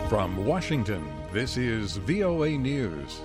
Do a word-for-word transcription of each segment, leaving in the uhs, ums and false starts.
From Washington, this is V O A News.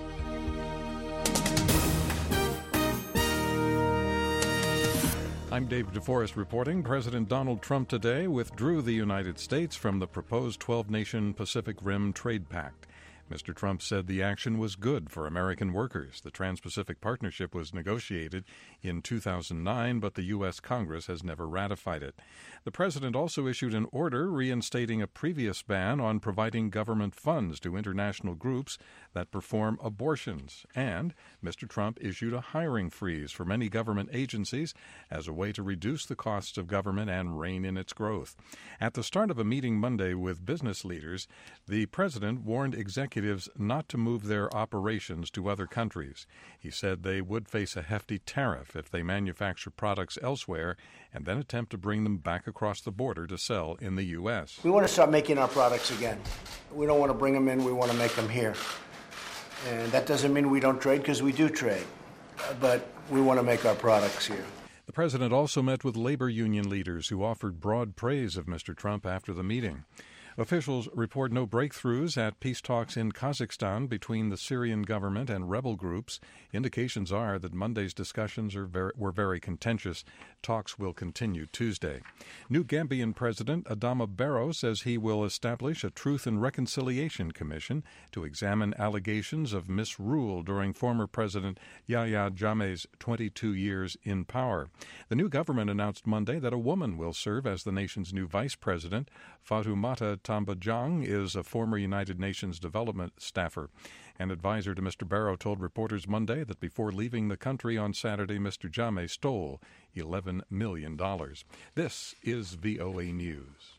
I'm Dave DeForest reporting. President Donald Trump today withdrew the United States from the proposed twelve-nation Pacific Rim Trade Pact. Mister Trump said the action was good for American workers. The Trans-Pacific Partnership was negotiated in two thousand nine, but the U S. Congress has never ratified it. The president also issued an order reinstating a previous ban on providing government funds to international groups that perform abortions. And Mister Trump issued a hiring freeze for many government agencies as a way to reduce the costs of government and rein in its growth. At the start of a meeting Monday with business leaders, the president warned executives not to move their operations to other countries. He said they would face a hefty tariff if they manufacture products elsewhere and then attempt to bring them back across the border to sell in the U S. We want to start making our products again. We don't want to bring them in, we want to make them here. And that doesn't mean we don't trade, because we do trade. But we want to make our products here. The president also met with labor union leaders who offered broad praise of Mister Trump after the meeting. Officials report no breakthroughs at peace talks in Kazakhstan between the Syrian government and rebel groups. Indications are that Monday's discussions are very, were very contentious. Talks will continue Tuesday. New Gambian President Adama Barrow says he will establish a Truth and Reconciliation Commission to examine allegations of misrule during former President Yahya Jammeh's twenty-two years in power. The new government announced Monday that a woman will serve as the nation's new vice president. Fatoumata Tambajang is a former United Nations development staffer. An advisor to Mister Barrow told reporters Monday that before leaving the country on Saturday, Mister Jammeh stole eleven million dollars. This is V O A News.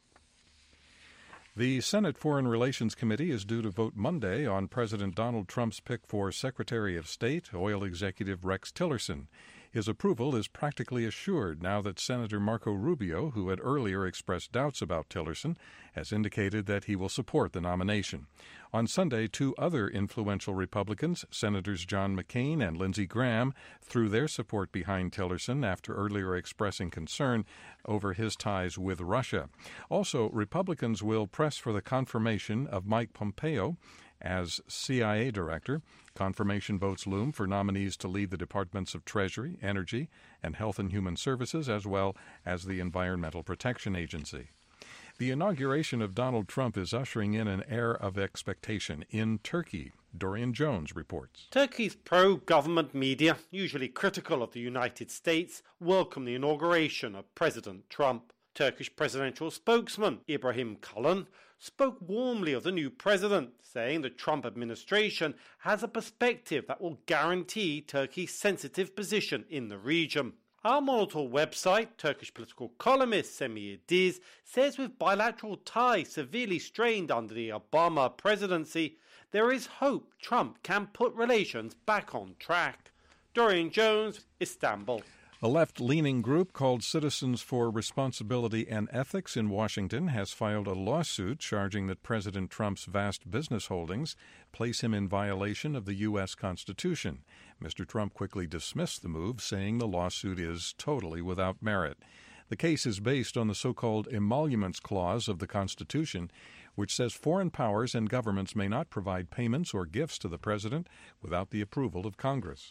The Senate Foreign Relations Committee is due to vote Monday on President Donald Trump's pick for Secretary of State, oil executive Rex Tillerson. His approval is practically assured now that Senator Marco Rubio, who had earlier expressed doubts about Tillerson, has indicated that he will support the nomination. On Sunday, two other influential Republicans, Senators John McCain and Lindsey Graham, threw their support behind Tillerson after earlier expressing concern over his ties with Russia. Also, Republicans will press for the confirmation of Mike Pompeo as C I A director. Confirmation votes loom for nominees to lead the Departments of Treasury, Energy, and Health and Human Services, as well as the Environmental Protection Agency. The inauguration of Donald Trump is ushering in an air of expectation in Turkey. Dorian Jones reports. Turkey's pro-government media, usually critical of the United States, welcome the inauguration of President Trump. Turkish presidential spokesman Ibrahim Kalın spoke warmly of the new president, saying the Trump administration has a perspective that will guarantee Turkey's sensitive position in the region. Our Monitor website, Turkish political columnist Semih Yildiz, says with bilateral ties severely strained under the Obama presidency, there is hope Trump can put relations back on track. Dorian Jones, Istanbul. A left-leaning group called Citizens for Responsibility and Ethics in Washington has filed a lawsuit charging that President Trump's vast business holdings place him in violation of the U S. Constitution. Mister Trump quickly dismissed the move, saying the lawsuit is totally without merit. The case is based on the so-called Emoluments Clause of the Constitution, which says foreign powers and governments may not provide payments or gifts to the president without the approval of Congress.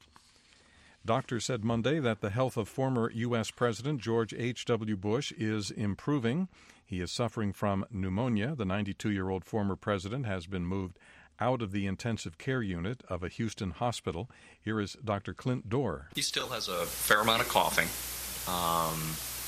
Doctors said Monday that the health of former U S. President George H W. Bush is improving. He is suffering from pneumonia. The ninety-two-year-old former president has been moved out of the intensive care unit of a Houston hospital. Here is Doctor Clint Dorr. He still has a fair amount of coughing. Um,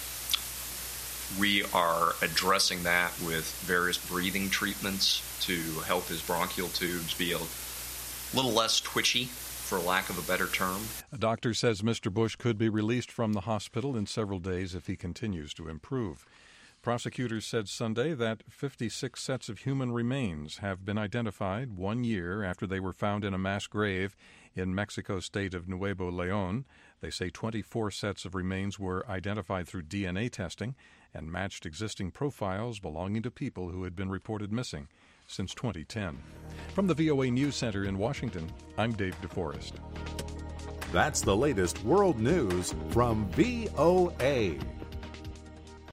we are addressing that with various breathing treatments to help his bronchial tubes be a little less twitchy, for lack of a better term. A doctor says Mister Bush could be released from the hospital in several days if he continues to improve. Prosecutors said Sunday that fifty-six sets of human remains have been identified one year after they were found in a mass grave in Mexico's state of Nuevo León. They say twenty-four sets of remains were identified through D N A testing and matched existing profiles belonging to people who had been reported missing since twenty ten. From the V O A News Center in Washington, I'm Dave DeForest. That's the latest world news from V O A.